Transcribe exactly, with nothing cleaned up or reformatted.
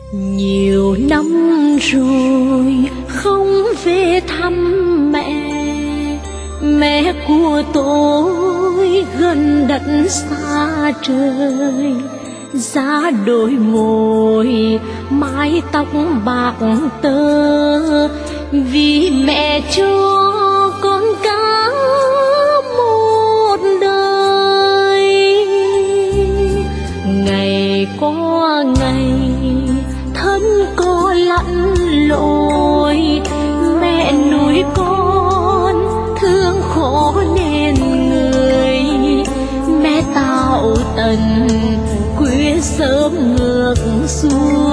Nhiều năm rồi không về thăm mẹ, mẹ của tôi gần đất xa trời. Giá đôi môi mái tóc bạc tơ, vì mẹ cho con cả một đời. Ngày qua ngày thân có lặn lội, mẹ nuôi con thương khổ nên người. Mẹ tạo tần khuya sớm ngược xuôi,